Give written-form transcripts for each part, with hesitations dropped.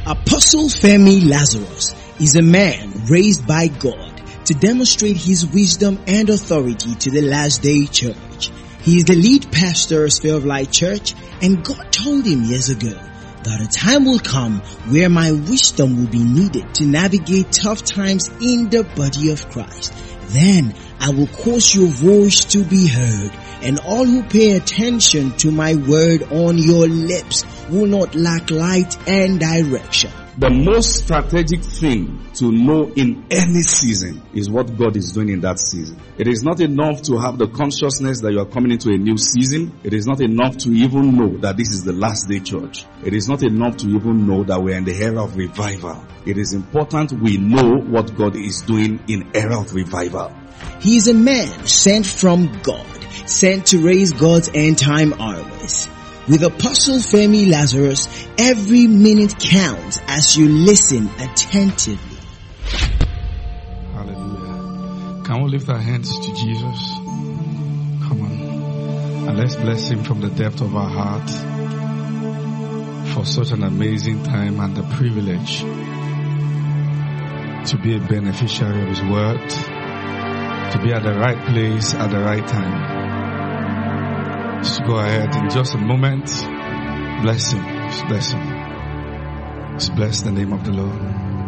Apostle Femi Lazarus is a man raised by God to demonstrate his wisdom and authority to the last day church. He is the lead pastor of Sphere of Light Church, and God told him years ago that a time will come where my wisdom will be needed to navigate tough times in the body of Christ. Then I will cause your voice to be heard, and all who pay attention to my word on your lips will not lack light and direction. The most strategic thing to know in any season is what God is doing in that season. It is not enough to have the consciousness that you are coming into a new season. It is not enough to even know that this is the last day church. It is not enough to even know that we are in the era of revival. It is important we know what God is doing in era of revival. He is a man sent from God, sent to raise God's end time armies. With Apostle Femi Lazarus, every minute counts as you listen attentively. Hallelujah. Can we lift our hands to Jesus? Come on. And let's bless him from the depth of our heart for such an amazing time and the privilege to be a beneficiary of his word, to be at the right place at the right time. Just go ahead in just a moment. Bless him. Just bless him. Just bless the name of the Lord.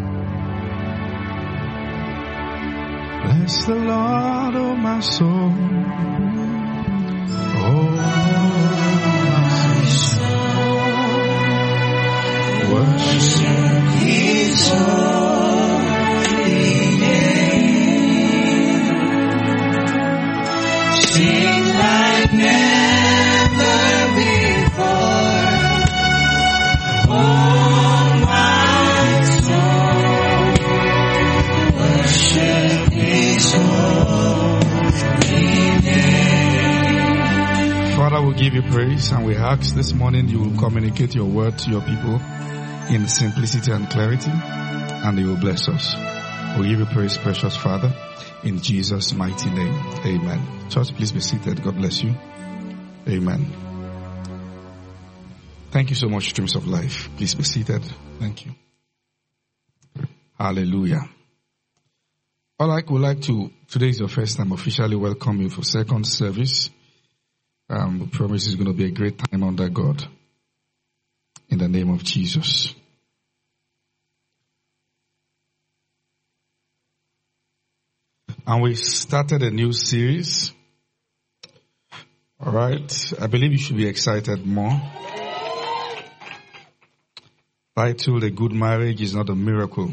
Bless the Lord, oh my soul. Oh my soul. Worship his holy name. Sing like never. Father, we give you praise, and we ask this morning you will communicate your word to your people in simplicity and clarity, and you will bless us. We give you praise, precious Father, in Jesus' mighty name. Amen. Church, please be seated. God bless you. Amen. Thank you so much, Streams of Life. Please be seated. Thank you. Hallelujah. All right, would like to, today is your first time, officially welcome you for second service. We promise it's going to be a great time under God. In the name of Jesus. And we started a new series. All right. I believe you should be excited more. Titled, A Good Marriage is Not a Miracle.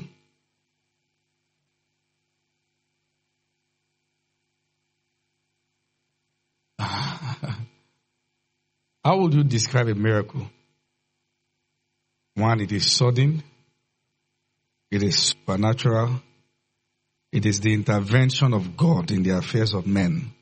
How would you describe a miracle? One, it is sudden. It is supernatural. It is the intervention of God in the affairs of men.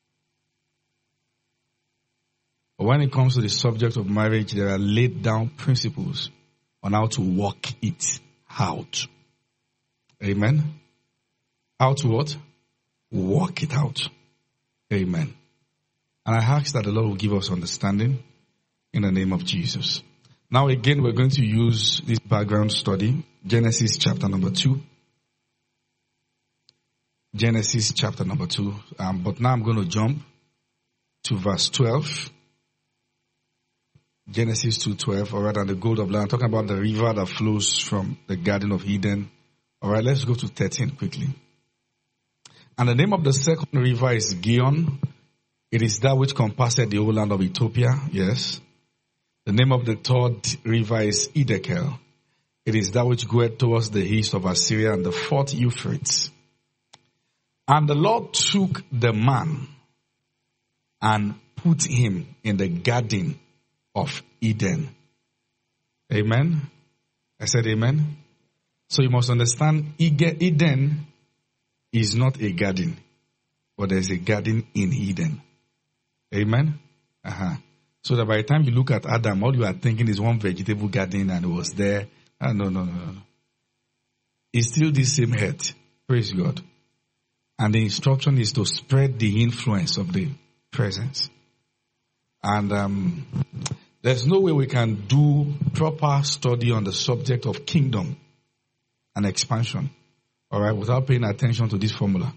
But when it comes to the subject of marriage, there are laid down principles on how to work it out. Amen. How to what? Work it out. Amen. And I ask that the Lord will give us understanding in the name of Jesus. Now again, we're going to use this background study, Genesis chapter number 2. Genesis chapter number 2. But now I'm going to jump to verse 12. Genesis 2:12. All right, and the gold of land. I'm talking about the river that flows from the Garden of Eden. All right, let's go to 13 quickly. And the name of the second river is Gihon. It is that which compasseth the whole land of Ethiopia. Yes. The name of the third river is Edekel. It is that which goeth towards the east of Assyria, and the fourth Euphrates. And the Lord took the man and put him in the garden of Eden. Amen. I said amen. So you must understand, Eden is not a garden, but there's a garden in Eden. Amen. So that by the time you look at Adam, all you are thinking is one vegetable garden and it was there. No. It's still the same head. Praise God. And the instruction is to spread the influence of the presence. And There's no way we can do proper study on the subject of kingdom and expansion, all right, without paying attention to this formula.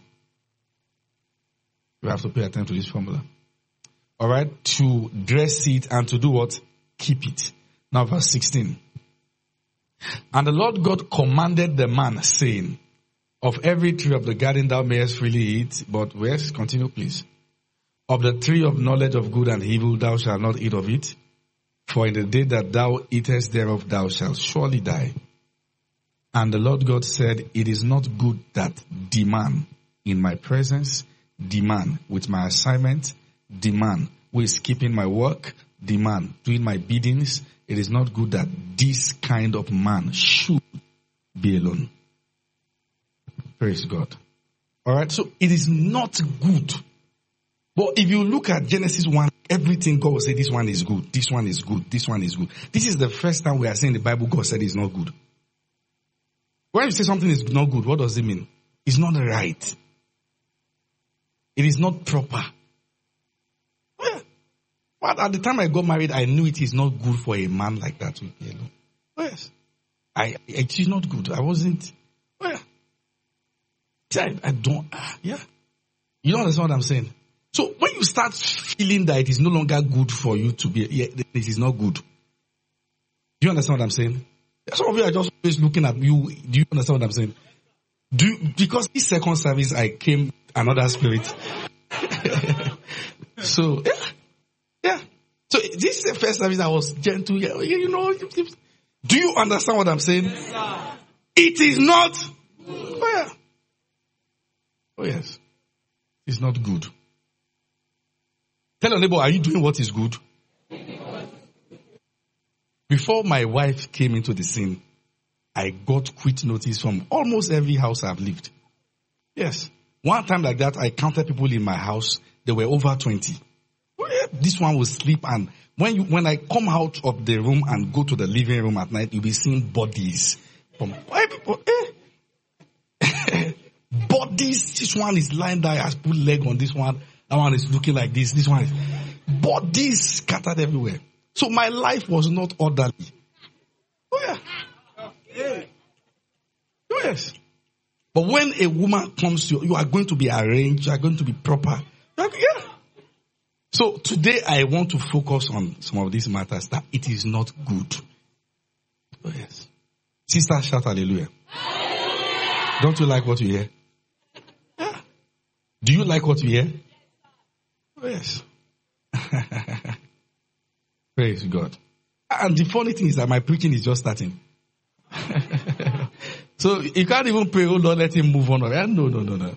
We have to pay attention to this formula. All right, to dress it and to do what? Keep it. Now verse 16. And the Lord God commanded the man, saying, of every tree of the garden thou mayest freely eat, but where's, continue please. Of the tree of knowledge of good and evil thou shalt not eat of it, for in the day that thou eatest thereof thou shalt surely die. And the Lord God said, it is not good that the man in my presence, the man with my assignment, the man who is keeping my work, the man doing my biddings, it is not good that this kind of man should be alone. Praise God. Alright, so it is not good. But if you look at Genesis 1, everything God will say, this one is good, this one is good, this one is good. This is the first time we are saying the Bible God said it's not good. When you say something is not good, what does it mean? It's not right. It is not proper. But at the time I got married, I knew it is not good for a man like that to be alone. Yes. It is not good. I wasn't. I don't. Yeah. You don't understand what I'm saying? So when you start feeling that it is no longer good for you to be, it is not good. Do you understand what I'm saying? Some of you are just always looking at you. Do you understand what I'm saying? Because this second service I came another spirit. So, yeah. So this is the first service I was gentle. You know, do you understand what I'm saying? Yes, it is not. Oh yeah. Oh yes. It's not good. Tell your neighbor, are you doing what is good? Before my wife came into the scene, I got quit notice from almost every house I've lived. Yes. One time like that, I counted people in my house. There were over 20. This one will sleep, and when I come out of the room and go to the living room at night, you'll be seeing bodies from people. Bodies. This one is lying there, has put leg on this one. That one is looking like this. This one is bodies scattered everywhere. So my life was not orderly. Oh yeah. Oh yes. But when a woman comes to you, you are going to be arranged, you are going to be proper. Yeah. So today I want to focus on some of these matters that it is not good. Oh yes. Sister, shout hallelujah. Don't you like what you hear? Yeah. Do you like what you hear? Oh yes. Praise God. And the funny thing is that my preaching is just starting. So you can't even pray, oh Lord, let him move on. No.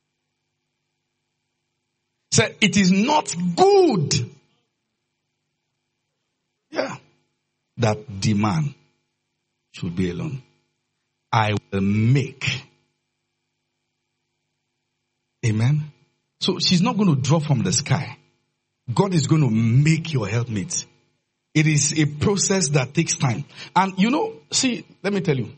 So it is not good. Yeah. That the man should be alone. I will make. Amen. So she's not going to drop from the sky. God is going to make your helpmate. It is a process that takes time. And see, let me tell you.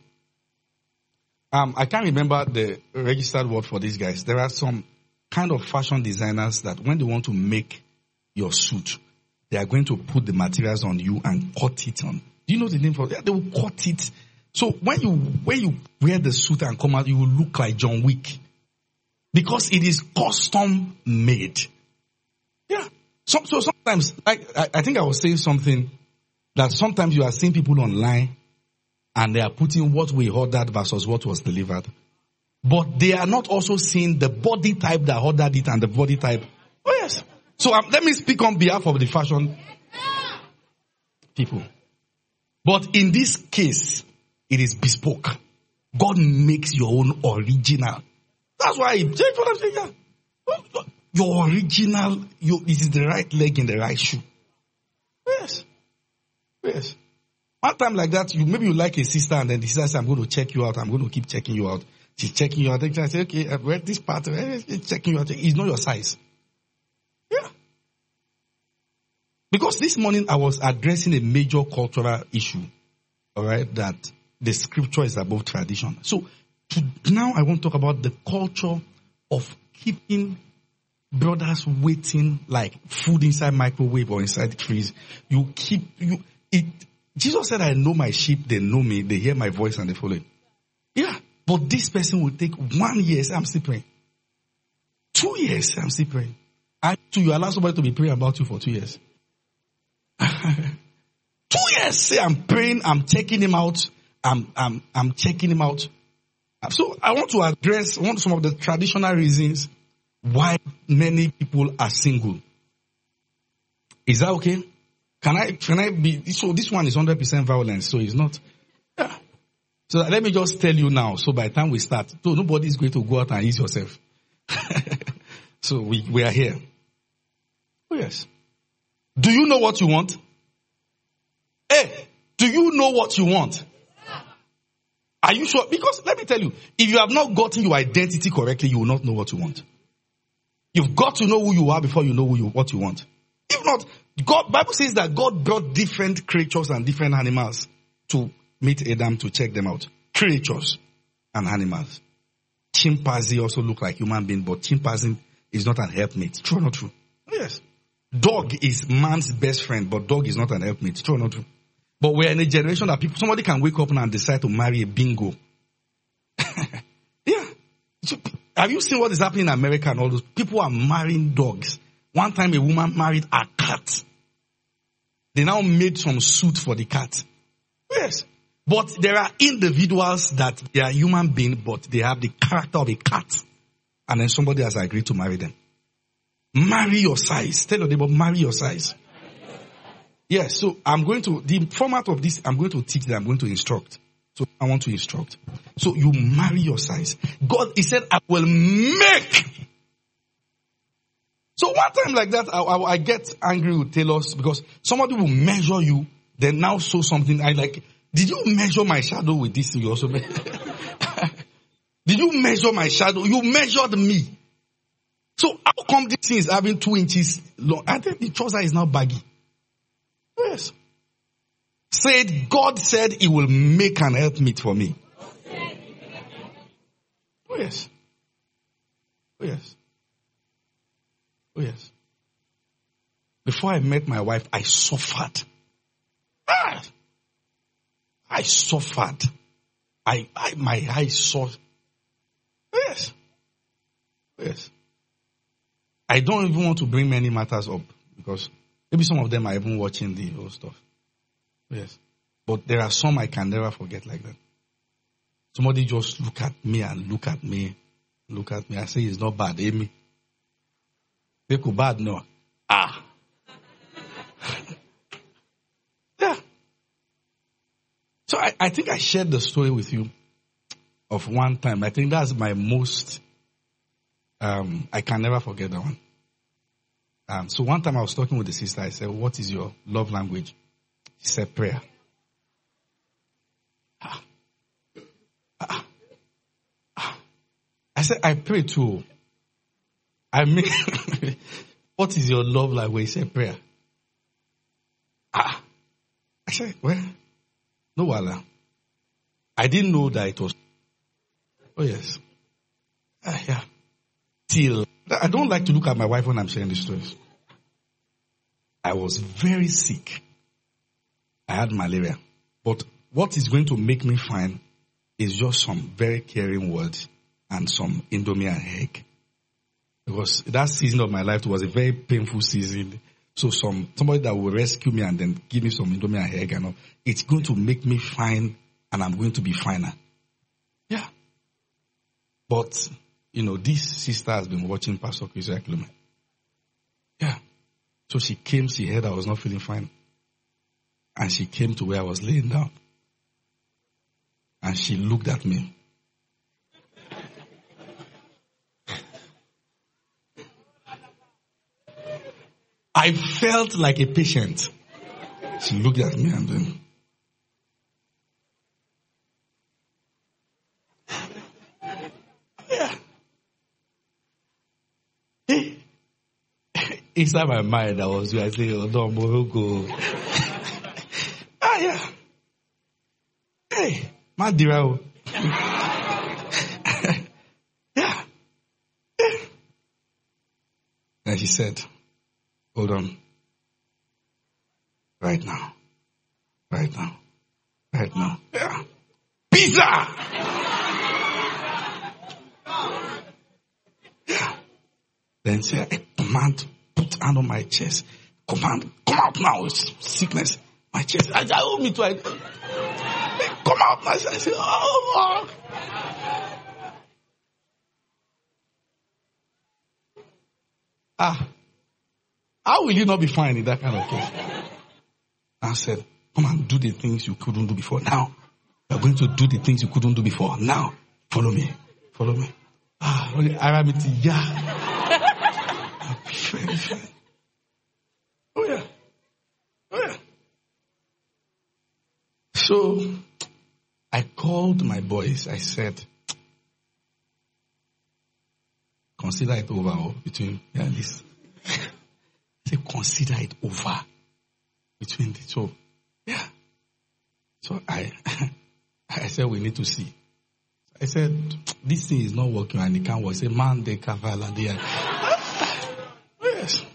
I can't remember the registered word for these guys. There are some kind of fashion designers that when they want to make your suit, they are going to put the materials on you and cut it on. Do you know the name for it? They will cut it. So when you wear the suit and come out, you will look like John Wick. Because it is custom made. Yeah. So sometimes, like, I think I was saying something that sometimes you are seeing people online and they are putting what we ordered versus what was delivered. But they are not also seeing the body type that ordered it and the body type. Oh yes. So let me speak on behalf of the fashion people. But in this case, it is bespoke. God makes your own original. That's why, check what I'm saying. Yeah. Your original, it is the right leg in the right shoe. Yes. Yes. One time like that, maybe you like a sister and then the sister says, I'm going to check you out. I'm going to keep checking you out. She's checking you out. Then I say, okay, I've read this part. It's checking you out. It's not your size. Yeah. Because this morning I was addressing a major cultural issue. All right. That the scripture is above tradition. So now I want to talk about the culture of keeping brothers waiting like food inside microwave or inside the freeze. Jesus said, I know my sheep, they know me, they hear my voice and they follow it. Yeah. But this person will take 1 year, say, I'm still praying. 2 years, say, I'm still praying. And you allow somebody to be praying about you for 2 years. 2 years, say, I'm praying, I'm checking him out. I'm checking him out. So I want to address some of the traditional reasons why many people are single. Is that okay? Can I be, so this one is 100% violence, so it's not. Yeah. So let me just tell you now, so by the time we start, so nobody is going to go out and ease yourself. So we are here. Oh yes. Do you know what you want? Hey, do you know what you want? Are you sure? Because let me tell you, if you have not gotten your identity correctly, you will not know what you want. You've got to know who you are before you know what you want. If not, Bible says that God brought different creatures and different animals to meet Adam to check them out. Creatures and animals. Chimpanzee also look like human being, but chimpanzee is not an helpmate. True or not true? Yes. Dog is man's best friend, but dog is not an helpmate. True or not true? But we're in a generation that somebody can wake up and decide to marry a bingo. Yeah. So, have you seen what is happening in America and all those? People are marrying dogs. One time a woman married a cat. They now made some suit for the cat. Yes. But there are individuals that they are human beings, but they have the character of a cat. And then somebody has agreed to marry them. Marry your size. Tell your neighbor, marry your size. Yes, so the format of this, I'm going to teach them, I'm going to instruct. So I want to instruct. So you marry your size. God, he said, I will make. So one time like that, I get angry with tailors because somebody will measure you, then now sew something. Did you measure my shadow with this? You also Did you measure my shadow? You measured me. So how come this thing is having 2 inches long? I think the trouser is now baggy. Yes. God said he will make an helpmeet for me. Oh yes. Oh yes. Oh yes. Before I met my wife, I suffered. I suffered. My eyes saw. Yes. Yes. I don't even want to bring many matters up because maybe some of them are even watching the whole stuff. Yes. But there are some I can never forget like that. Somebody just look at me. I say it's not bad, Amy. People bad, no. Yeah. So I think I shared the story with you of one time. I think that's my most, I can never forget that one. So one time I was talking with the sister. I said, what is your love language? She said, prayer. I said, I pray too. I mean, what is your love language? She said, prayer. I said, well, no, Wala. I didn't know that it was. Oh, yes. Yeah. Till. I don't like to look at my wife when I'm sharing these stories. I was very sick. I had malaria. But what is going to make me fine is just some very caring words and some Indomie and egg. Because that season of my life was a very painful season. So somebody that will rescue me and then give me some Indomie and egg and all, it's going to make me fine and I'm going to be finer. Yeah. But, this sister has been watching Pastor Chris Eklund. Yeah. So she came, she heard I was not feeling fine. And she came to where I was laying down. And she looked at me. I felt like a patient. She looked at me and then. Yeah. Inside my mind, I was saying, oh, no, Morocco. Yeah. Hey, Madira. Yeah. And she said, hold on. Right now. Yeah. Pizza! Yeah. Then say, I command, put hand on my chest. Command, come out now. It's sickness. My chest. I hold me to it. Come out now. I say, oh. How will you not be fine in that kind of case? I said, come and do the things you couldn't do before. Now, you're going to do the things you couldn't do before. Now, follow me. I Oh yeah. So, I called my boys. I said, consider it over between this. Say, consider it over between the two. Yeah. So I said, we need to see. I said, this thing is not working and it can't work. I said, man, they kavala. Yes.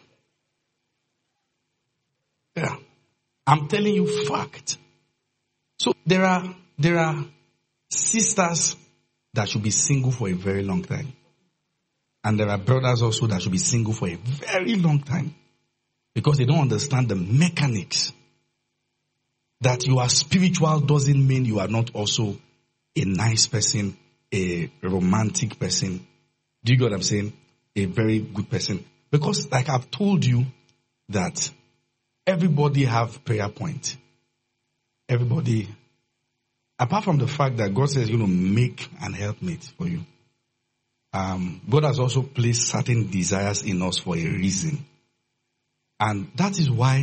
Yeah. I'm telling you fact. So there are sisters that should be single for a very long time. And there are brothers also that should be single for a very long time. Because they don't understand the mechanics. That you are spiritual doesn't mean you are not also a nice person, a romantic person. Do you get what I'm saying? A very good person. Because like I've told you that everybody have prayer point. Everybody, apart from the fact that God says, make an helpmate for you. God has also placed certain desires in us for a reason. And that is why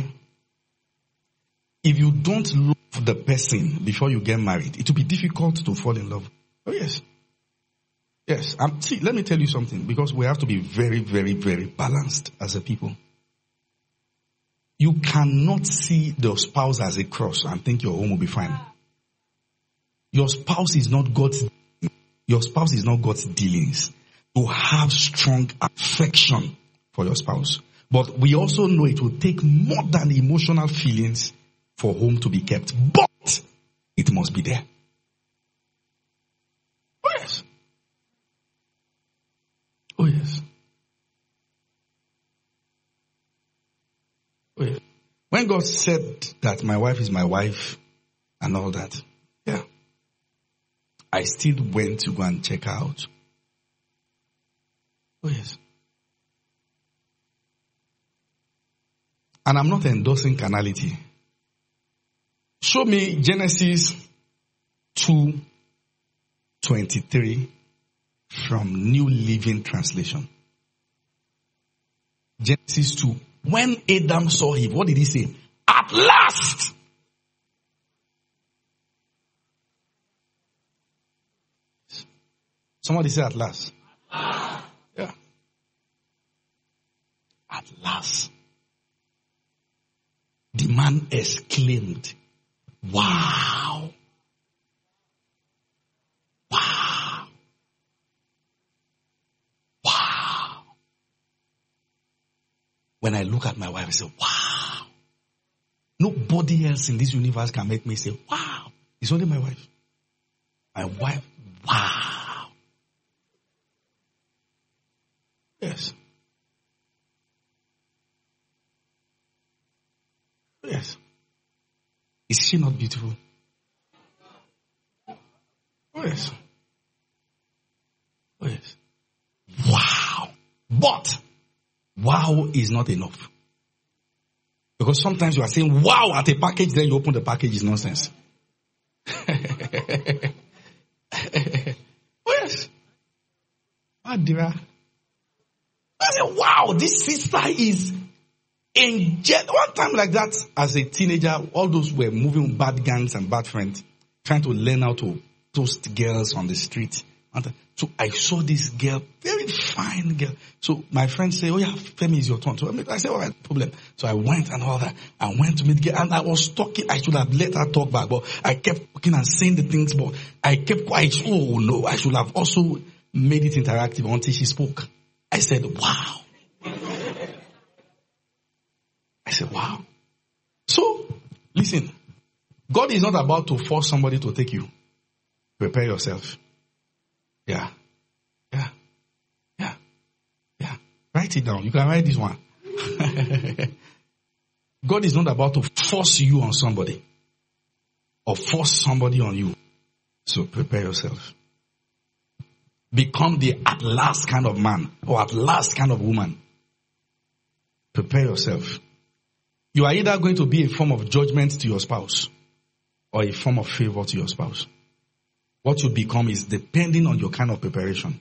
if you don't love the person before you get married, it will be difficult to fall in love. Oh, yes. Yes. See, let me tell you something, because we have to be very, very, very balanced as a people. You cannot see the spouse as a cross and think your home will be fine. Your spouse is not God's dealings. You have strong affection for your spouse. But we also know it will take more than emotional feelings for home to be kept. But it must be there. Oh yes. Oh yes. Oh yes. When God said that my wife is my wife and all that, yeah, I still went to go and check her out. Oh yes. And I'm not endorsing carnality. Show me Genesis 2:23 from New Living Translation. Genesis 2. When Adam saw him, what did he say? At last! Somebody say at last. Yeah. At last. The man exclaimed, wow. Wow. Wow. When I look at my wife, I say, wow. Nobody else in this universe can make me say, wow. It's only my wife. My wife, wow. Yes. Yes. Is she not beautiful? Oh yes. Oh yes. Wow. But wow is not enough. Because sometimes you are saying wow at a package, then you open the package, is nonsense. Oh yes. Adira. I said, wow, this sister is one time like that, as a teenager, all those were moving bad gangs and bad friends, trying to learn how to toast girls on the street. So I saw this girl, very fine girl. So my friend said, oh yeah, Femi, is your turn. So I said, all right, problem. So I went and all that. I went to meet the girl and I was talking. I should have let her talk back, but I kept talking and saying the things, but I kept quiet. Oh no, I should have also made it interactive until she spoke. I said, wow. Listen, God is not about to force somebody to take you. Prepare yourself. Yeah. Write it down. You can write this one. God is not about to force you on somebody or force somebody on you. So prepare yourself. Become the at last kind of man or at last kind of woman. Prepare yourself. You are either going to be a form of judgment to your spouse or a form of favor to your spouse. What you become is depending on your kind of preparation.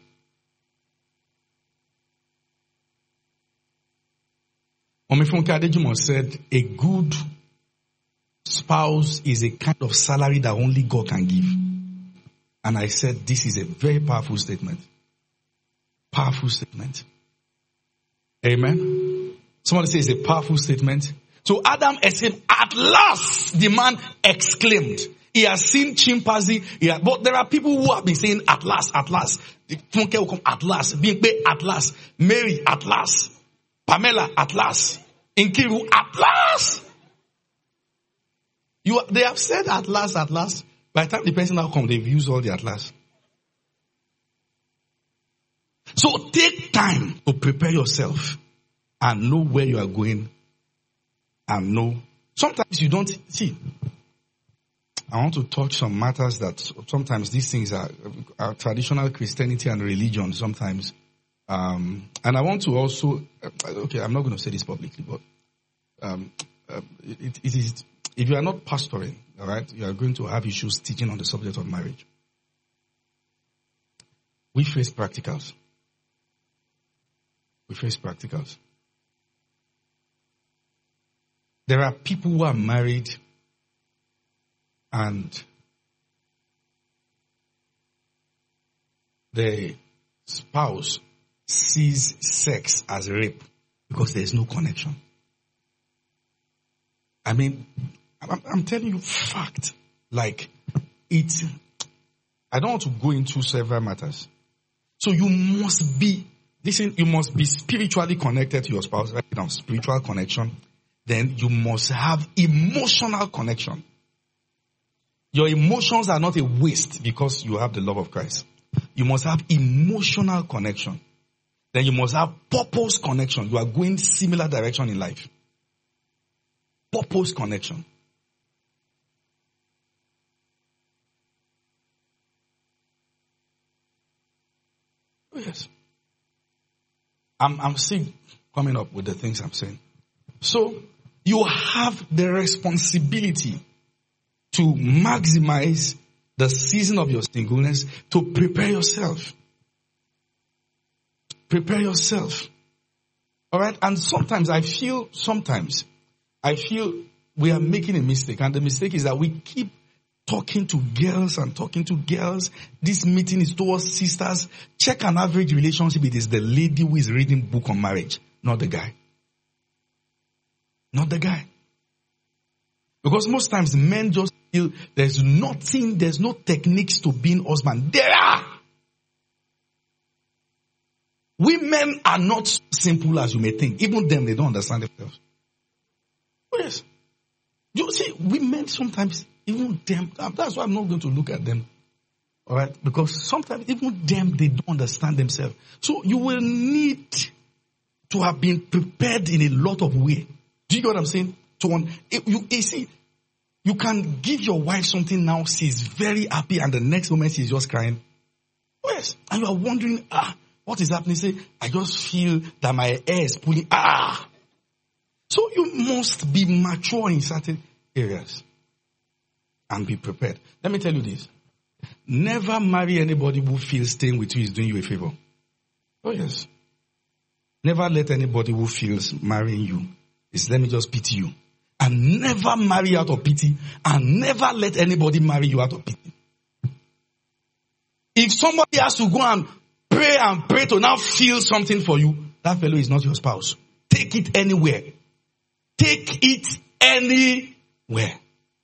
Omifunke Adejumo said, a good spouse is a kind of salary that only God can give. And I said, this is a very powerful statement. Powerful statement. Amen. Somebody says it's a powerful statement. So Adam said, at last, the man exclaimed. He has seen chimpanzee. But there are people who have been saying, at last, at last. The Funke will come at last. Bingbe at last. Mary at last. Pamela at last. Nkiru at last. They have said at last, at last. By the time the person now comes, they've used all the at last. So take time to prepare yourself and know where you are going and know. Sometimes you don't see. I want to touch some matters that sometimes these things are traditional Christianity and religion sometimes. And I want to also, okay, I'm not going to say this publicly, but it is, if you are not pastoring, all right, you are going to have issues teaching on the subject of marriage. We face practicals. There are people who are married and the spouse sees sex as rape because there is no connection. I mean, I'm telling you fact. Like, I don't want to go into several matters. So you must be spiritually connected to your spouse right now, spiritual connection. Then you must have emotional connection. Your emotions are not a waste because you have the love of Christ. You must have emotional connection. Then you must have purpose connection. You are going similar direction in life. Purpose connection. Oh yes. I'm still coming up with the things I'm saying. So you have the responsibility to maximize the season of your singleness, to prepare yourself. Prepare yourself. All right? And sometimes I feel we are making a mistake. And the mistake is that we keep talking to girls. This meeting is towards sisters. Check an average relationship. It is the lady who is reading book on marriage, not the guy. Not the guy. Because most times men just feel there's no techniques to being husband. There are. Women are not simple as you may think. Even them, they don't understand themselves. Oh, yes. You see, women sometimes, even them, that's why I'm not going to look at them. All right? Because sometimes even them, they don't understand themselves. So you will need to have been prepared in a lot of ways. Do you get what I'm saying? You see, you can give your wife something now, she's very happy, and the next moment she's just crying. Oh, yes. And you are wondering, what is happening? Say, I just feel that my hair is pulling. So you must be mature in certain areas and be prepared. Let me tell you this. Never marry anybody who feels staying with you is doing you a favor. Oh yes. Never let anybody who feels marrying you is let me just pity you. And never marry out of pity, and never let anybody marry you out of pity. If somebody has to go and pray to now feel something for you, that fellow is not your spouse. Take it anywhere. Take it anywhere.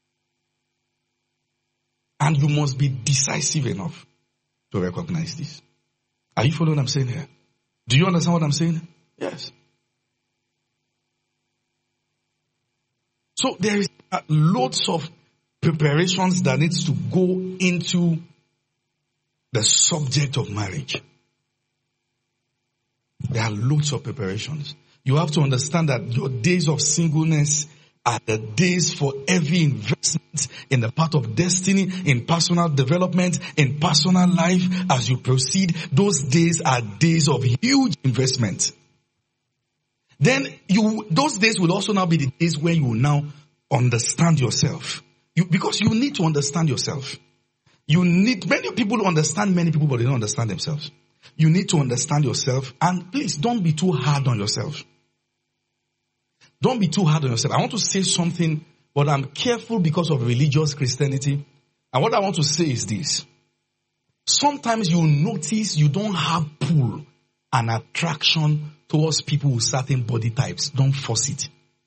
And you must be decisive enough to recognize this. Are you following what I'm saying here? Do you understand what I'm saying? Yes. So there is loads of preparations that needs to go into the subject of marriage. There are loads of preparations. You have to understand that your days of singleness are the days for every investment in the path of destiny, in personal development, in personal life. As you proceed, those days are days of huge investment. Then those days will also now be the days where you will now understand yourself. Because you need to understand yourself. Many people understand many people, but they don't understand themselves. You need to understand yourself, and please don't be too hard on yourself. Don't be too hard on yourself. I want to say something, but I'm careful because of religious Christianity. And what I want to say is this. Sometimes you notice you don't have pull and attraction towards people with certain body types. Don't force it.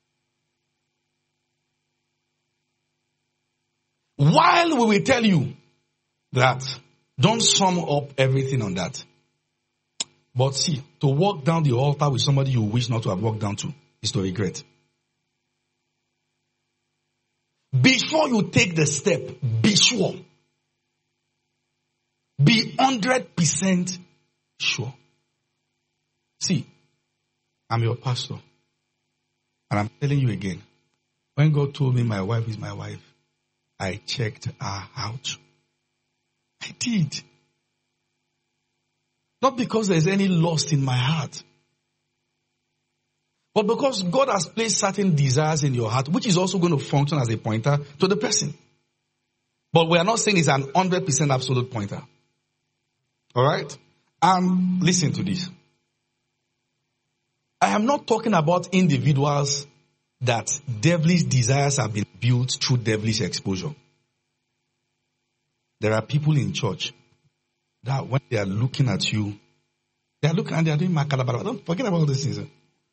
While we will tell you that, don't sum up everything on that. But see, to walk down the altar with somebody you wish not to have walked down to is to regret. Before you take the step, be sure. Be 100% sure. See, I'm your pastor. And I'm telling you again, when God told me my wife is my wife, I checked her out. I did. Not because there's any lust in my heart, but because God has placed certain desires in your heart, which is also going to function as a pointer to the person. But we are not saying it's an 100% absolute pointer. Alright? And listen to this. I am not talking about individuals that devilish desires have been built through devilish exposure. There are people in church that when they are looking at you, they are looking and they are doing makalabala. Don't forget about all these things.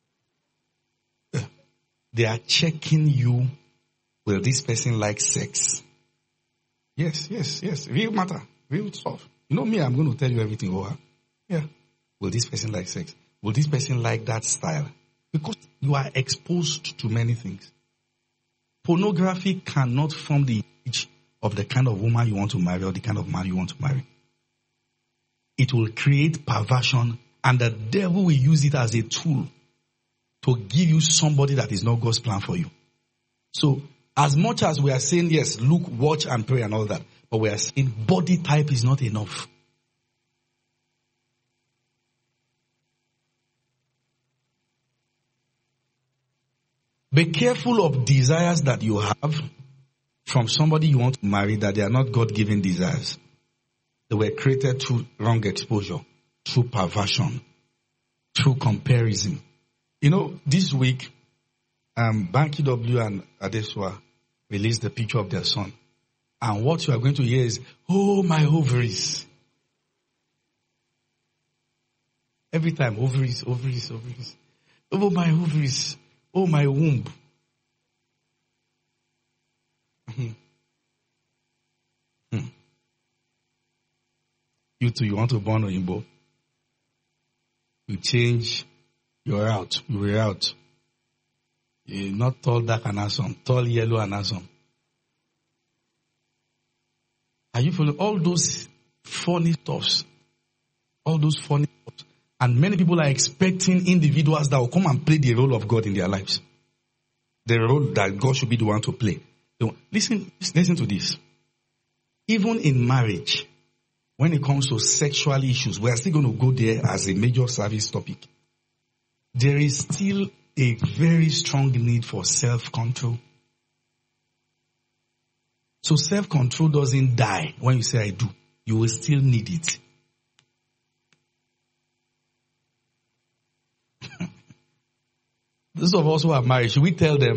They are checking you. Will this person like sex? Yes. Real matter. Real stuff. You know me, I'm going to tell you everything over. Yeah. Will this person like sex? Will this person like that style? Because you are exposed to many things. Pornography cannot form the image of the kind of woman you want to marry or the kind of man you want to marry. It will create perversion, and the devil will use it as a tool to give you somebody that is not God's plan for you. So, as much as we are saying, yes, look, watch and pray and all that, but we are saying body type is not enough. Be careful of desires that you have from somebody you want to marry that they are not God-given desires. They were created through wrong exposure, through perversion, through comparison. You know, this week, Banky W and Adeswa released the picture of their son. And what you are going to hear is, oh, my ovaries. Every time, ovaries. Oh, my ovaries. Oh, my womb. You too, you want to born Oyinbo. You change, you're out. You were out. You're not tall, dark, and handsome. Tall, yellow, and handsome. Are you following all those funny stuffs? All those funny stuffs. And many people are expecting individuals that will come and play the role of God in their lives. The role that God should be the one to play. So listen to this. Even in marriage, when it comes to sexual issues, we are still going to go there as a major service topic. There is still a very strong need for self-control. So self-control doesn't die when you say I do. You will still need it. Those of us who are married, should we tell them?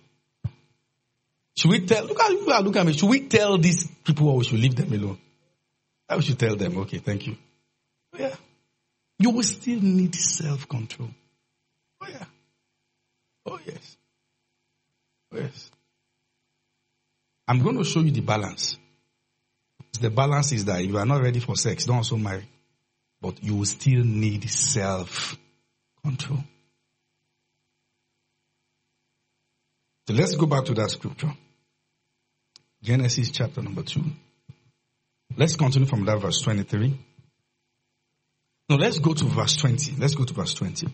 Look at me. Should we tell these people or we should leave them alone? I should tell them, okay, thank you. Oh, yeah. You will still need self-control. Oh, yeah. Oh, yes. Oh, yes. I'm going to show you the balance. The balance is that you are not ready for sex, don't also marry. But you will still need self-control. So let's go back to that scripture. Genesis chapter number 2. Let's continue from that verse 23. No, let's go to verse 20. Let's go to verse 20.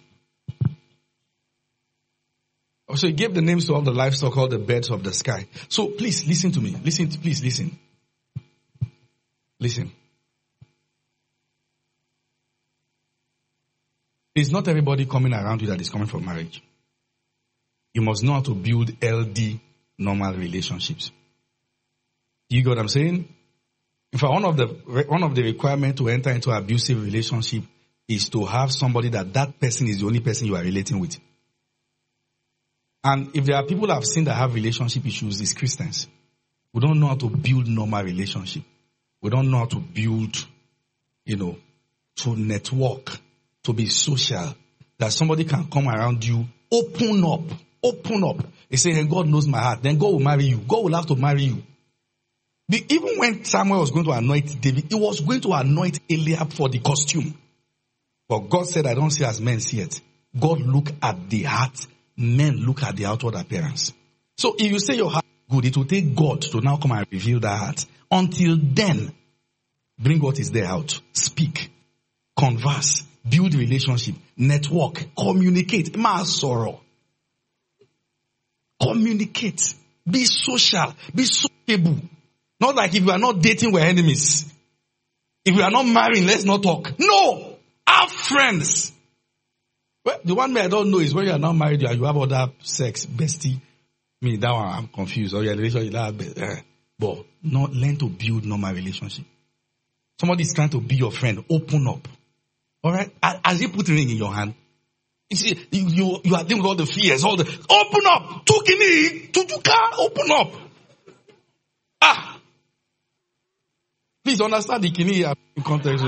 So he gave the names to all the livestock, all the birds of the sky. So please listen to me. Please listen. Listen. It's not everybody coming around you that is coming for marriage. You must know how to build LD normal relationships. You get what I'm saying? In fact, one of the requirements to enter into an abusive relationship is to have somebody that person is the only person you are relating with. And if there are people I've seen that have relationship issues, it's Christians. We don't know how to build normal relationship. We don't know how to build, to network, to be social, that somebody can come around you, open up. They say, hey, God knows my heart. Then God will marry you. God will have to marry you. Even when Samuel was going to anoint David, he was going to anoint Eliab for the costume. But God said, I don't see as men see it. God look at the heart. Men look at the outward appearance. So if you say your heart is good, it will take God to now come and reveal that heart. Until then, bring what is there out. Speak. Converse. Build relationship. Network. Communicate. Sorrow. Communicate. Be social. Be sociable. Not like if you are not dating, we're enemies. If you are not marrying, let's not talk. No! Have friends. Well, the one way I don't know is when you are not married, you have other sex, bestie. That one I'm confused. Or your relationship, but not learn to build normal relationship. Somebody is trying to be your friend. Open up. Alright? As you put ring in your hand, you see, you are dealing with all the fears, open up! Open up! Please understand the kini in context.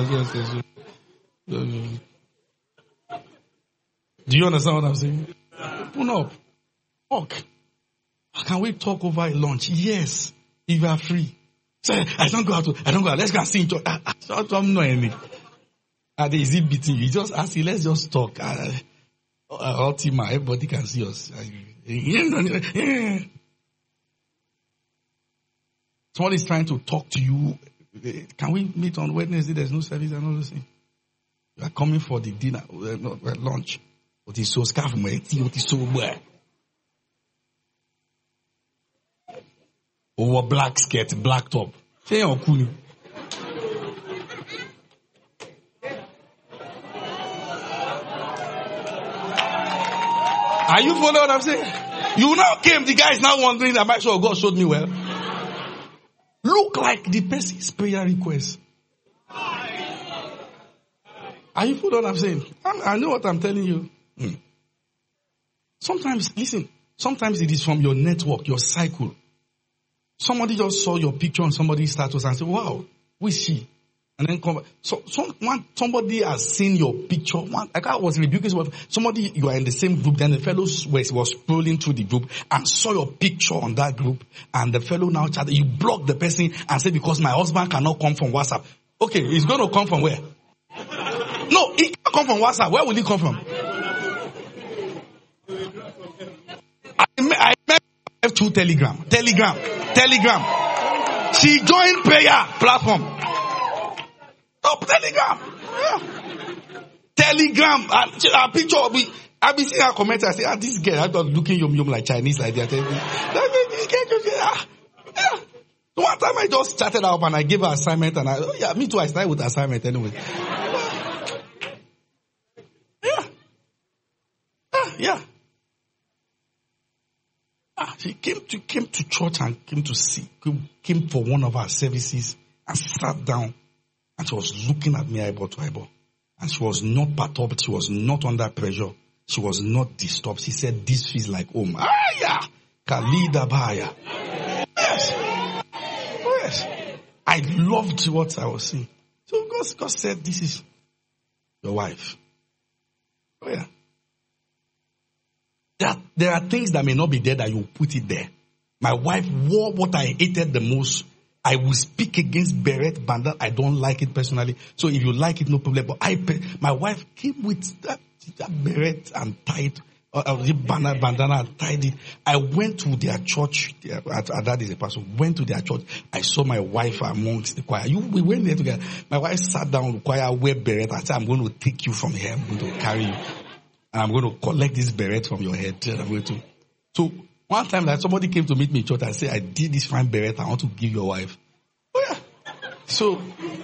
Do you understand what I'm saying? Open up. Talk. Can we talk over a lunch? Yes. If you are free. Say, I don't go out. Let's go and sing. I don't know any. Is it beating you? Just ask you, let's just talk. Ultima, everybody can see us. Somebody is trying to talk to you. Can we meet on Wednesday? There's no service and all those things. You are coming for the dinner, lunch. But it's so scarf, it is so well. Over black skirt, black top. Say you're cool. Are you following what I'm saying? You now came, the guy is now wondering, am I sure God showed me well? Look like the person's prayer request. Are you following what I'm saying? I know what I'm telling you. Sometimes, listen, sometimes it is from your network, your cycle. Somebody just saw your picture on somebody's status and said, wow, who is she? And then somebody has seen your picture. I was rebuking somebody, you are in the same group, then the fellow was scrolling through the group and saw your picture on that group, and the fellow now chatted. You block the person and say, because my husband cannot come from WhatsApp. Okay, he's going to come from where? No, he can't come from WhatsApp. Where will he come from? I met through Telegram. She joined prayer platform. Oh, Telegram. Yeah. Telegram. Our picture. I've been seeing her comment. I say, this girl, I was looking yum like Chinese like that. Yeah. One time I just chatted up and I gave her assignment and me too, I started with assignment anyway. Yeah. She came to church and came for one of our services and sat down, and she was looking at me eyeball to eyeball, and she was not perturbed. She was not under pressure. She was not disturbed. She said, "This feels like home." Kalida Baya. Yes. I loved what I was saying. So God said, "This is your wife." Oh yeah. There are things that may not be there that you put it there. My wife wore what I hated the most. I will speak against beret bandana. I don't like it personally. So if you like it, no problem. But my wife came with that beret and tied the bandana, tied it. I went to their church. Our dad is a pastor. Went to their church. I saw my wife amongst the choir. We went there together. My wife sat down with the choir, wear beret. I said, I'm going to take you from here. I'm going to carry you. And I'm going to collect this beret from your head. I'm going to. So one time that somebody came to meet me in church and said, I did this fine beret. I want to give your wife. Oh yeah. So,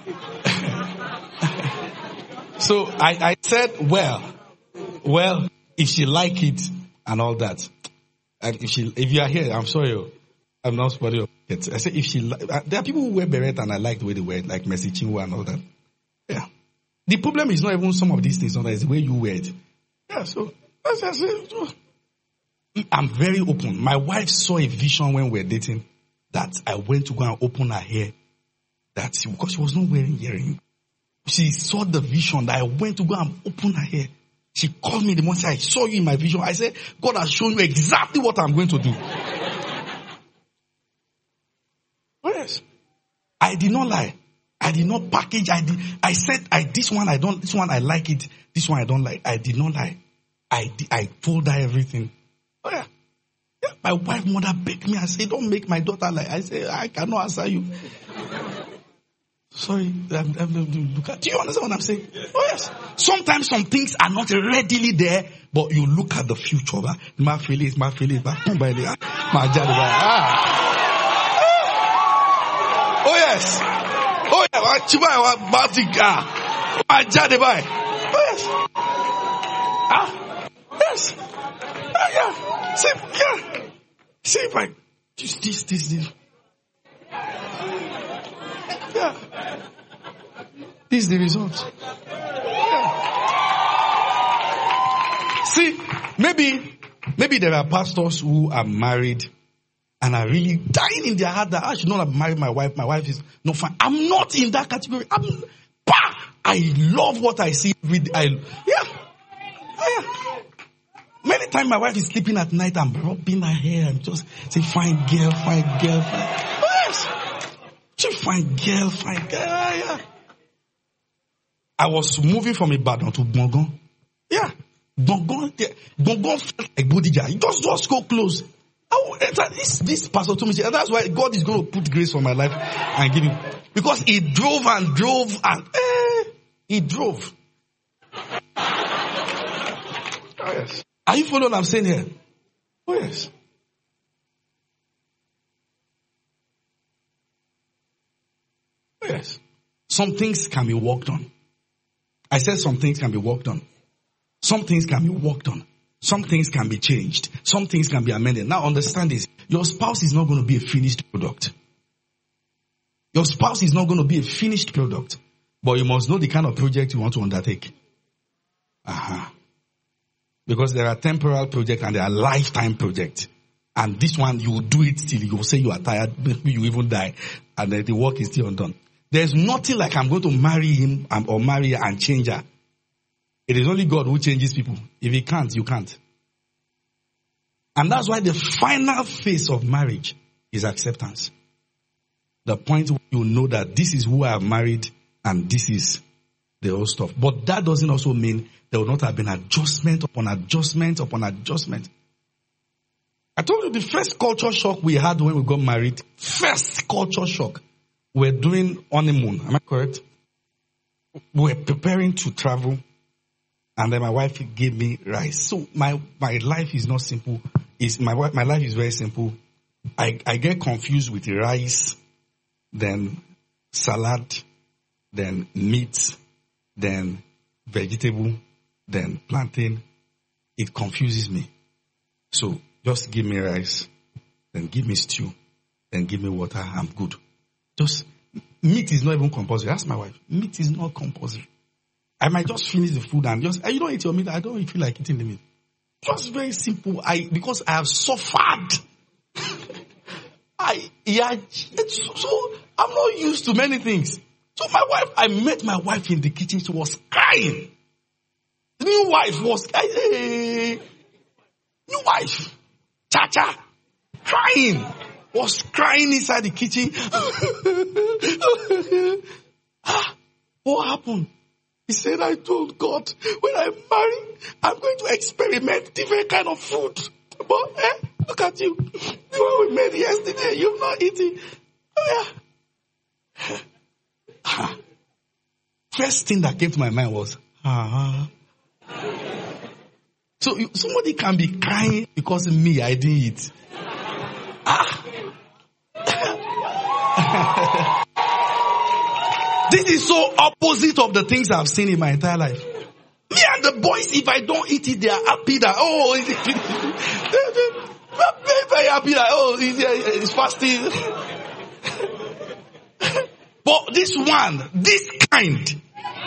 so I said, well, if she like it and all that, and if you are here, I'm sorry, I'm not somebody. I said if she, there are people who wear beret and I like the way they wear it, like Mercy Chinwo and all that. Yeah. The problem is not even some of these things, not it's the way you wear it. Yeah. So I'm very open. My wife saw a vision when we were dating that I went to go and open her hair. Because she was not wearing earring. She saw the vision that I went to go and open her hair. She called me the morning, I saw you in my vision. I said, God has shown you exactly what I'm going to do. Yes. I did not lie. I did not package. I said, this one I like it. This one I don't like. I did not lie. I told her everything. Oh yeah. Yeah. My wife mother begged me. I said, don't make my daughter lie. I said, I cannot answer you. Sorry, do you understand what I'm saying? Oh yes. Sometimes some things are not readily there, but you look at the future. Oh yes. Oh yeah. Oh yes. Yes. Yeah. See if I this. Yeah. This is the result. Yeah. See, maybe there are pastors who are married and are really dying in their heart that I should not have married my wife. My wife is not fine. I'm not in that category. I love what I see. Yeah. Many times my wife is sleeping at night. I'm rubbing her hair and just say, fine girl. Oh, yes. She fine girl. Yeah. I was moving from Ibadan to Gbongan. Yeah. Gbongan felt like Bodija. Just go close. This pastor told me, and that's why God is going to put grace on my life and give him. Because he drove and he drove. Oh, yes. Are you following what I'm saying here? Oh, yes. Oh, yes. Some things can be worked on. I said some things can be worked on. Some things can be worked on. Some things can be changed. Some things can be amended. Now understand this. Your spouse is not going to be a finished product. Your spouse is not going to be a finished product. But you must know the kind of project you want to undertake. Because there are temporal projects and there are lifetime projects. And this one, you will do it till you say you are tired. Maybe you even die. And the work is still undone. There's nothing like I'm going to marry him or marry her and change her. It is only God who changes people. If he can't, you can't. And that's why the final phase of marriage is acceptance. The point where you know that this is who I have married and this is the whole stuff. But that doesn't also mean there will not have been adjustment upon adjustment upon adjustment. I told you the first culture shock we had when we got married, first culture shock, we're doing honeymoon. Am I correct? We're preparing to travel. And then my wife gave me rice. So my life is not simple. My life is very simple. I get confused with rice, then salad, then meat, then vegetable, then plantain. It confuses me. So just give me rice, then give me stew, then give me water. I'm good. Just meat is not even compulsory. Ask my wife. Meat is not compulsory. I might just finish the food and just, you don't eat your meat, I don't feel like eating the meat. Just very simple. Because I have suffered. So I'm not used to many things. So I met my wife in the kitchen. She was crying. The new wife was crying. New wife. Cha-cha. Crying. Was crying inside the kitchen. What happened? He said, I told God, when I marry, I'm going to experiment different kind of food. But look at you. The one we made yesterday, you've not eaten. Oh, yeah. First thing that came to my mind was, So somebody can be crying because me, I didn't eat. This is so opposite of the things I've seen in my entire life. Me and the boys, if I don't eat it, they are happy that, they're very happy that, it's fasting. But this one, this kind,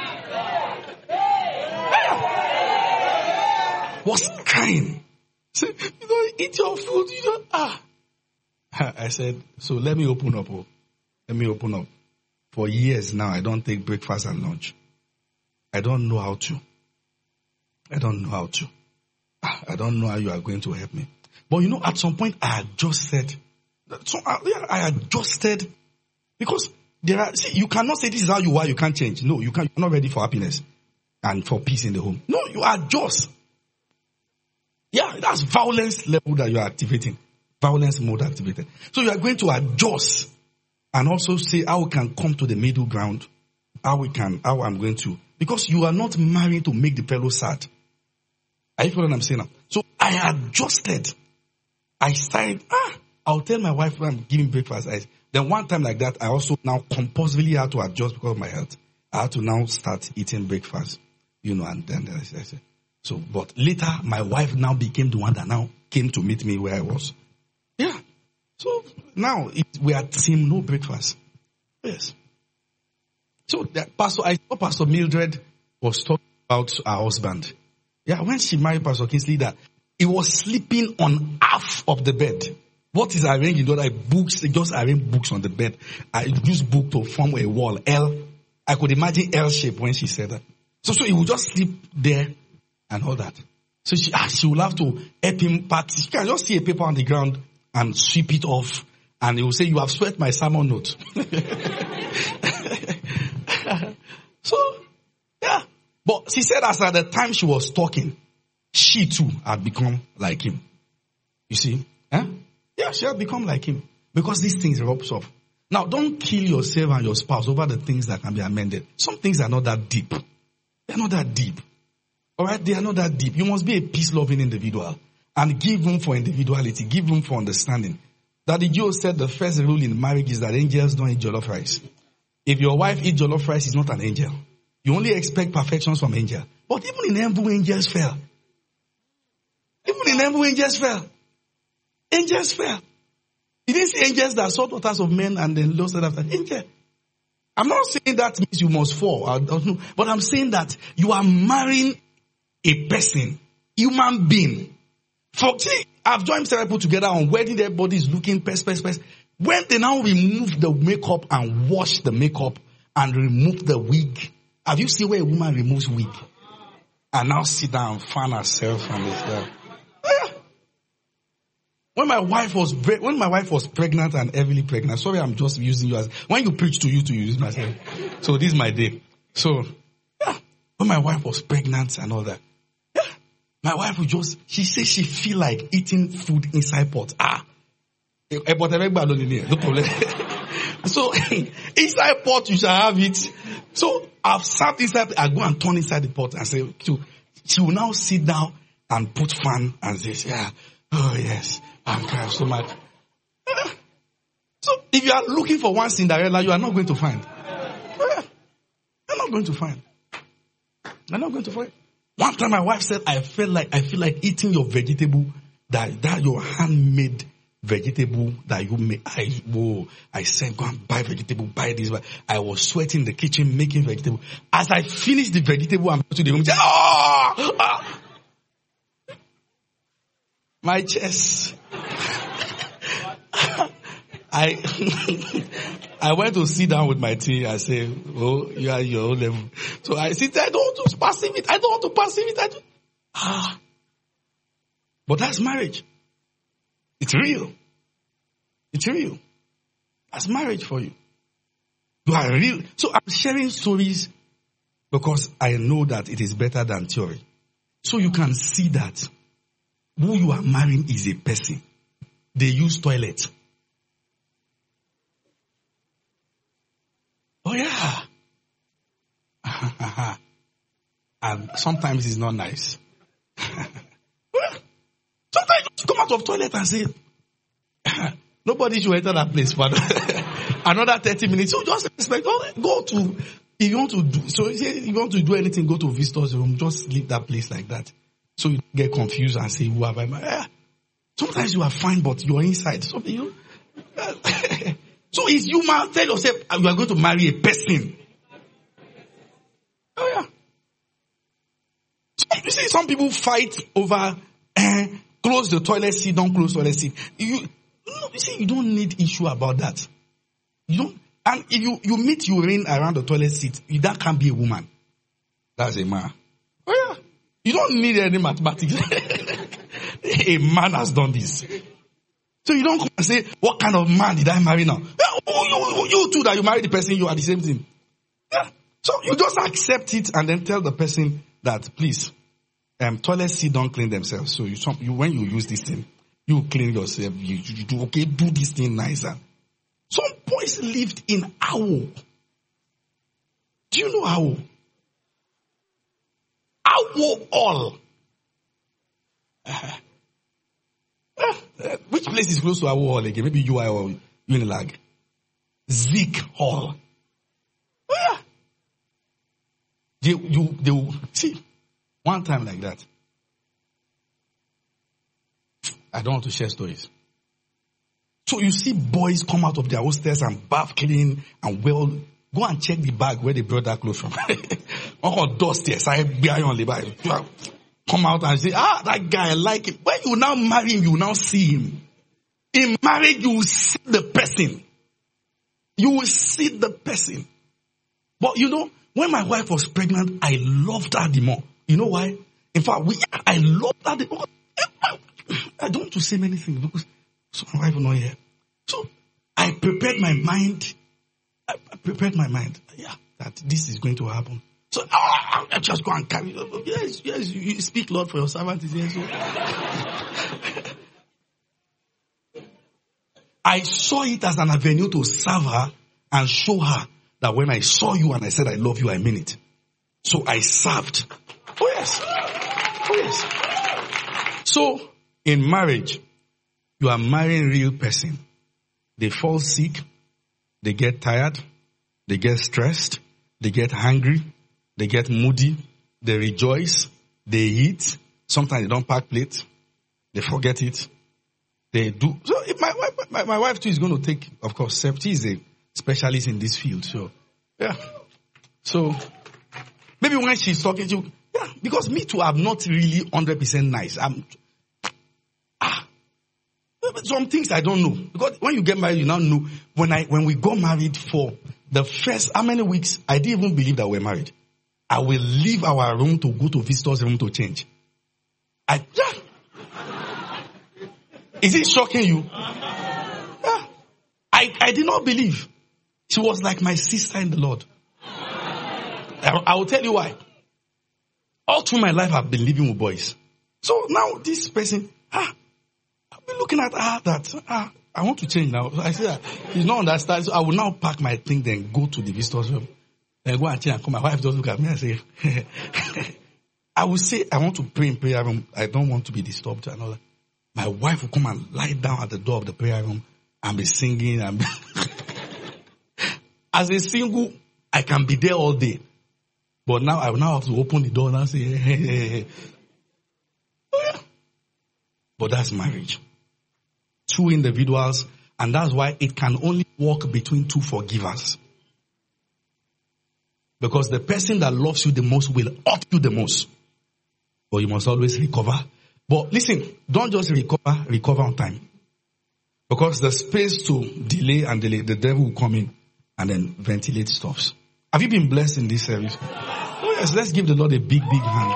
was kind. Say, you don't eat your food, you don't, I said, so let me open up. Let me open up. For years now, I don't take breakfast and lunch. I don't know how to. I don't know how you are going to help me. But at some point, I adjusted. I adjusted. Because you cannot say this is how you are, you can't change. No, you're not ready for happiness and for peace in the home. No, you adjust. Yeah, that's violence level that you are activating. Violence mode activated. So you are going to adjust and also say how we can come to the middle ground. How I'm going to. Because you are not married to make the fellow sad. Are you following what I'm saying now? So I adjusted. I started, I'll tell my wife when I'm giving breakfast. Then one time like that, I also now compulsively had to adjust because of my health. I had to now start eating breakfast. And then I said, so, but later, my wife now became the one that now came to meet me where I was. Yeah. So, now, we are team no breakfast. Yes. So, I saw Pastor Mildred was talking about her husband. Yeah, when she married Pastor Kingsley, that he was sleeping on half of the bed. What is arranging? I just arrange books on the bed. I use book to form a wall, L. I could imagine L shape when she said that. So he would just sleep there. And all that. So she will have to help him pack. She can just see a paper on the ground and sweep it off. And he will say, you have sweat my sermon note. So, yeah. But she said as at the time she was talking, she too had become like him. You see? Huh? Yeah, she had become like him. Because these things rubs off. Now, don't kill yourself and your spouse over the things that can be amended. Some things are not that deep. They're not that deep. Alright, they are not that deep. You must be a peace-loving individual and give room for individuality, give room for understanding. Daddy Joe said the first rule in marriage is that angels don't eat jollof rice. If your wife eats jollof rice, she's not an angel. You only expect perfections from angels. But even in heaven, angels fell. Even in heaven, angels fell. Angels fell. You didn't see angels that sought waters of men and then lost it after. Angel. I'm not saying that means you must fall. I don't know. But I'm saying that you are marrying a person, human being. I've joined several people together on wedding, everybody is looking pest. When they now remove the makeup and wash the makeup and remove the wig, have you seen where a woman removes wig? And now sit down and fan herself and this guy. Yeah. When my wife was pregnant and heavily pregnant, sorry I'm just using you as, when you preach to use myself. So this is my day. So, yeah. When my wife was pregnant and all that, my wife would she said she feel like eating food inside pot. No problem. So, inside pot you shall have it. So, I've sat inside, I go and turn inside the pot and say, she will now sit down and put fan and say, yeah, oh yes, I'm crying so much. So, if you are looking for one Cinderella, you are not going to find. You're not going to find. You're not going to find. One time my wife said, I feel like eating your vegetable, that your handmade vegetable that you make. I said, go and buy vegetable, buy this. I was sweating in the kitchen making vegetable. As I finished the vegetable, I'm to the room, my chest. I went to sit down with my tea. I said, oh, you are your own level. So I said, I don't want to perceive it. I don't want to perceive it. But that's marriage. It's real. It's real. That's marriage for you. You are real. So I'm sharing stories Because I know that it is better than theory. So you can see that who you are marrying is a person. They use toilet. Oh yeah. And sometimes it's not nice. Sometimes you come out of toilet and say, nobody should enter that place for another 30 minutes. So just expect, go to, if you want to do, so if you want to do anything, go to visitor's room, just leave that place like that. So you get confused and say, who have I married? Sometimes you are fine, but you are inside. So it's human. Tell yourself, you are going to marry a person. Oh yeah. So, you see, some people fight over, close the toilet seat, don't close the toilet seat. You see, you don't need issue about that. You don't, and if you meet urine around the toilet seat, that can't be a woman. That's a man. Oh yeah. You don't need any mathematics. A man has done this. So you don't come and say, what kind of man did I marry now? You too, that you marry the person, you are the same thing. Yeah. So you just accept it and then tell the person that, please, toilet seat don't clean themselves. So when you use this thing, you clean yourself. You do okay. Do this thing nicer. Some boys lived in Awo. Do you know Awo? Awo all. Which place is close to Awo Hall again? Maybe UI or Unilag. Zik Hall. Oh, yeah. They will see one time like that. I don't want to share stories. So you see boys come out of their hostels and bath clean and well. Go and check the bag where they brought that clothes from. Dust yes, I be on the bag. Come out and say, that guy, I like him. When you now marry him, you now see him. In marriage, you will see the person. You will see the person. But you know, when my wife was pregnant, I loved her the more. You know why? In fact, I loved her the more. I don't want to say many things because so my wife is not here. So I prepared my mind. Yeah, that this is going to happen. So I just go and carry. Yes, you speak, Lord, for your servant is here. So. I saw it as an avenue to serve her and show her that when I saw you and I said I love you, I mean it. So I served. Oh yes. So in marriage, you are marrying a real person. They fall sick, they get tired, they get stressed, they get hungry, they get moody, they rejoice, they eat. Sometimes they don't pack plates, they forget it. They do. So if my wife too is going to take, of course, she is a specialist in this field. So, yeah. So, maybe when she's talking to you, yeah, because me too, I'm not really 100% nice. Some things I don't know. Because when you get married, you now know. When we got married for the first, how many weeks, I didn't even believe that we're married. I will leave our room to go to visitor's room to change. Is it shocking you? Yeah. I did not believe. She was like my sister in the Lord. I will tell you why. All through my life, I've been living with boys. So now this person, I've been looking at her that, I want to change now. So I said, you don't understand. So I will now pack my thing, then go to the visitor's room. Then go and change and come. My wife just look at me and say, I will say, I want to pray in prayer room. I don't want to be disturbed and all that. My wife will come and lie down at the door of the prayer room and be singing. As a single, I can be there all day. But now I will now have to open the door and say, hey. Oh, yeah. But that's marriage. Two individuals, and that's why it can only work between two forgivers. Because the person that loves you the most will hurt you the most. But you must always recover. But listen, don't just recover on time. Because the space to delay, the devil will come in and then ventilate stuffs. Have you been blessed in this service? Oh yes, let's give the Lord a big hand.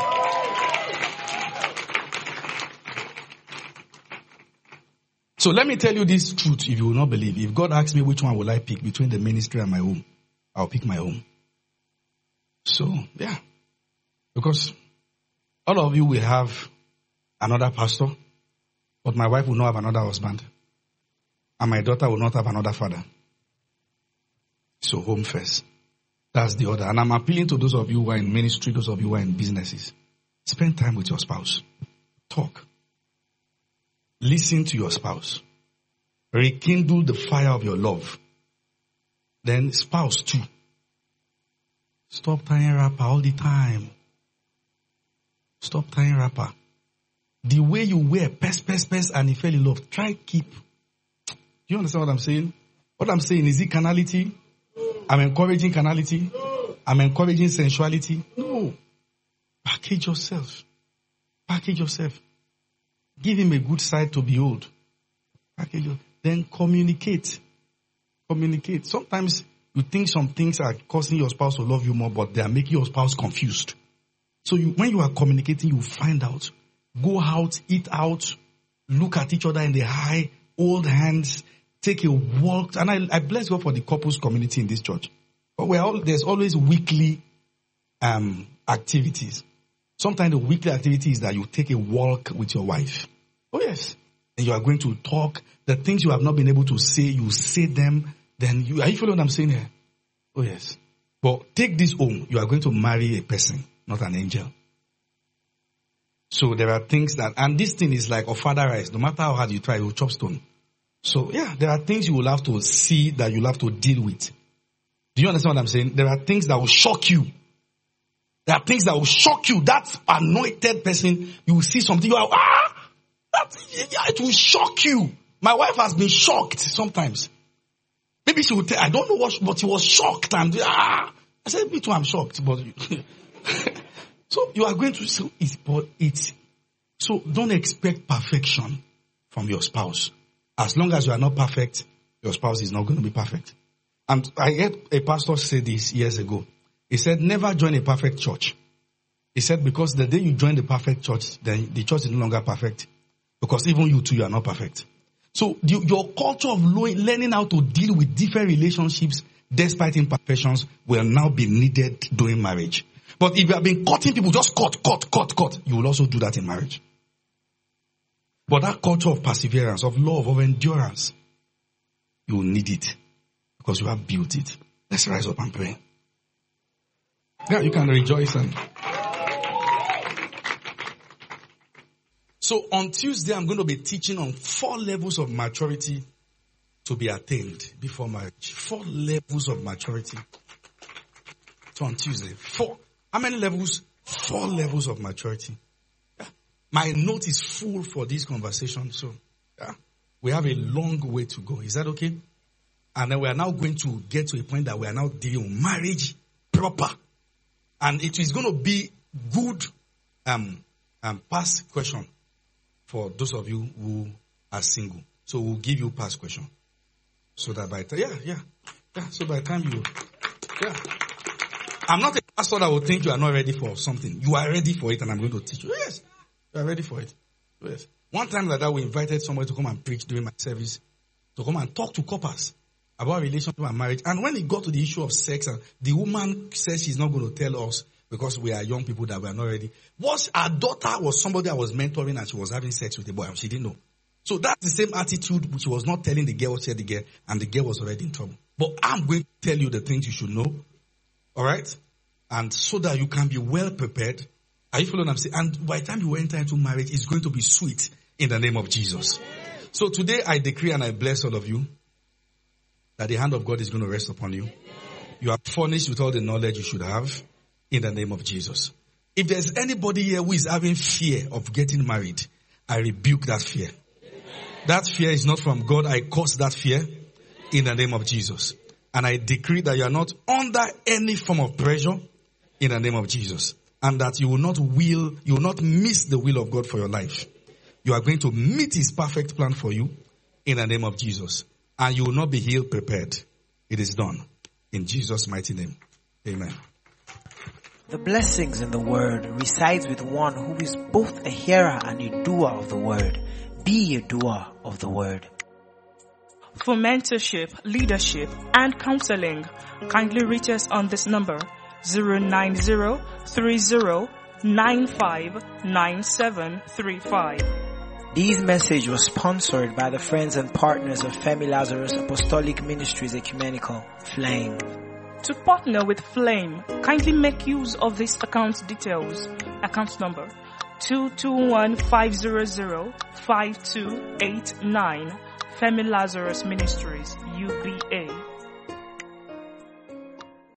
So let me tell you this truth if you will not believe. If God asks me which one will I pick between the ministry and my home, I'll pick my home. So, yeah. Because all of you will have another pastor, but my wife will not have another husband. And my daughter will not have another father. So home first. That's the order. And I'm appealing to those of you who are in ministry, those of you who are in businesses. Spend time with your spouse. Talk. Listen to your spouse. Rekindle the fire of your love. Then spouse too. Stop tying wrapper all the time. Stop tying wrapper. The way you wear, pest, and he fell in love. Try keep. Do you understand what I'm saying? What I'm saying, is it carnality? I'm encouraging carnality. I'm encouraging sensuality. No. Package yourself. Package yourself. Give him a good side to behold. Package yourself. Then communicate. Communicate. Sometimes you think some things are causing your spouse to love you more, but they are making your spouse confused. So when you are communicating, you find out. Go out, eat out, look at each other in the eye, hold hands, take a walk. And I bless God for the couples community in this church. But there's always weekly activities. Sometimes the weekly activity is that you take a walk with your wife. Oh yes. And you are going to talk. The things you have not been able to say, you say them. Then are you following what I'm saying here? Oh yes. But take this home. You are going to marry a person, not an angel. So there are things that, and this thing is like a father rice. No matter how hard you try, you will chop stone. So yeah, there are things you will have to see that you'll have to deal with. Do you understand what I'm saying? There are things that will shock you. There are things that will shock you. That anointed person, you will see something, you are, it will shock you. My wife has been shocked sometimes. Maybe she will tell, I don't know what, but she was shocked. And I said, me too, I'm shocked. But so you are going to see it. So don't expect perfection from your spouse. As long as you are not perfect, your spouse is not going to be perfect. And I heard a pastor say this years ago. He said, never join a perfect church. He said, because the day you join the perfect church, then the church is no longer perfect. Because even you too, you are not perfect. So your culture of learning how to deal with different relationships, despite imperfections, will now be needed during marriage. But if you have been cutting people, just cut, you will also do that in marriage. But that culture of perseverance, of love, of endurance, you will need it. Because you have built it. Let's rise up and pray. Yeah, you can rejoice. So on Tuesday, I'm going to be teaching on 4 levels of maturity to be attained before marriage. 4 levels of maturity. So on Tuesday, 4. How many levels? 4 levels of maturity. Yeah. My note is full for this conversation. So yeah, we have a long way to go. Is that okay? And then we are now going to get to a point that we are now dealing with marriage proper. And it is going to be good past question for those of you who are single. So we'll give you past question. So that by the time, yeah. So by the time I'm not a pastor that will think you are not ready for something. You are ready for it and I'm going to teach you. Yes, you are ready for it. Yes. One time like that, we invited somebody to come and preach during my service, to come and talk to couples about relationship and marriage. And when it got to the issue of sex, and the woman says she's not going to tell us because we are young people that we are not ready. Her daughter was somebody I was mentoring and she was having sex with a boy and she didn't know. So that's the same attitude which she was not telling the girl what she had the girl, and the girl was already in trouble. But I'm going to tell you the things you should know. All right? And so that you can be well prepared. Are you following what I'm saying? And by the time you enter into marriage, it's going to be sweet in the name of Jesus. So today I decree and I bless all of you that the hand of God is going to rest upon you. You are furnished with all the knowledge you should have in the name of Jesus. If there's anybody here who is having fear of getting married, I rebuke that fear. That fear is not from God. I curse that fear in the name of Jesus. And I decree that you are not under any form of pressure in the name of Jesus. And that you will not miss the will of God for your life. You are going to meet His perfect plan for you in the name of Jesus. And you will not be ill prepared. It is done. In Jesus' mighty name. Amen. The blessings in the word resides with one who is both a hearer and a doer of the word. Be a doer of the word. For mentorship, leadership, and counseling, kindly reach us on this number 09030959735. This message was sponsored by the friends and partners of Femi Lazarus Apostolic Ministries Ecumenical, Flame. To partner with Flame, kindly make use of this account details. Account number 221-500-5289. Femi Lazarus Ministries, UBA.